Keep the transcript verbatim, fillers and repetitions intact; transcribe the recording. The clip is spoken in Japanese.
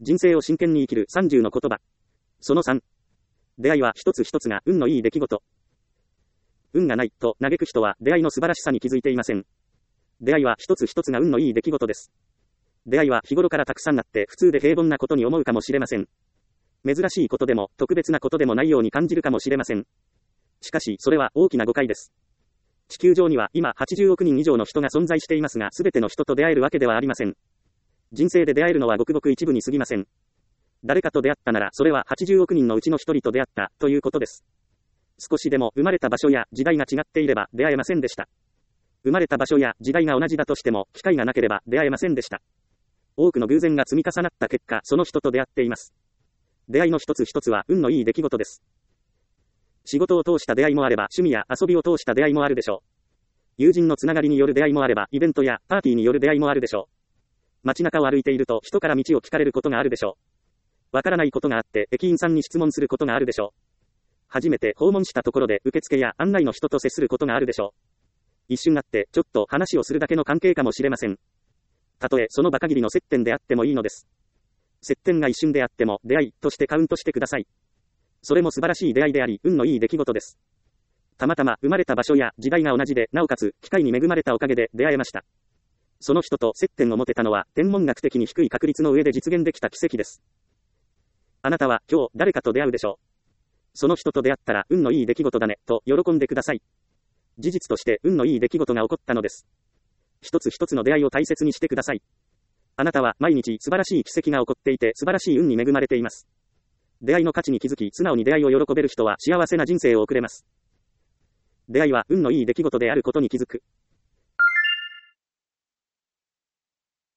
人生を真剣に生きるさんじゅうの言葉。そのさん。出会いは一つ一つが運のいい出来事。運がないと嘆く人は出会いの素晴らしさに気づいていません。出会いは一つ一つが運のいい出来事です。出会いは日頃からたくさんあって普通で平凡なことに思うかもしれません。珍しいことでも特別なことでもないように感じるかもしれません。しかしそれは大きな誤解です。地球上には今はちじゅうおくにん以上の人が存在していますが、すべての人と出会えるわけではありません。人生で出会えるのはごくごく一部に過ぎません。誰かと出会ったならそれははちじゅうおくにんのうちの一人と出会ったということです。少しでも生まれた場所や時代が違っていれば出会えませんでした。生まれた場所や時代が同じだとしても機会がなければ出会えませんでした。多くの偶然が積み重なった結果、その人と出会っています。出会いの一つ一つは運のいい出来事です。仕事を通した出会いもあれば、趣味や遊びを通した出会いもあるでしょう。友人のつながりによる出会いもあれば、イベントやパーティーによる出会いもあるでしょう。街中を歩いていると人から道を聞かれることがあるでしょう。わからないことがあって駅員さんに質問することがあるでしょう。初めて訪問したところで受付や案内の人と接することがあるでしょう。一瞬あってちょっと話をするだけの関係かもしれません。たとえその場限りの接点であってもいいのです。接点が一瞬であっても出会いとしてカウントしてください。それも素晴らしい出会いであり、運のいい出来事です。たまたま生まれた場所や時代が同じで、なおかつ機会に恵まれたおかげで出会えました。その人と接点を持てたのは天文学的に低い確率の上で実現できた奇跡です。あなたは今日誰かと出会うでしょう。その人と出会ったら運のいい出来事だねと喜んでください。事実として運のいい出来事が起こったのです。一つ一つの出会いを大切にしてください。あなたは毎日素晴らしい奇跡が起こっていて素晴らしい運に恵まれています。出会いの価値に気づき素直に出会いを喜べる人は幸せな人生を送れます。出会いは運のいい出来事であることに気づく。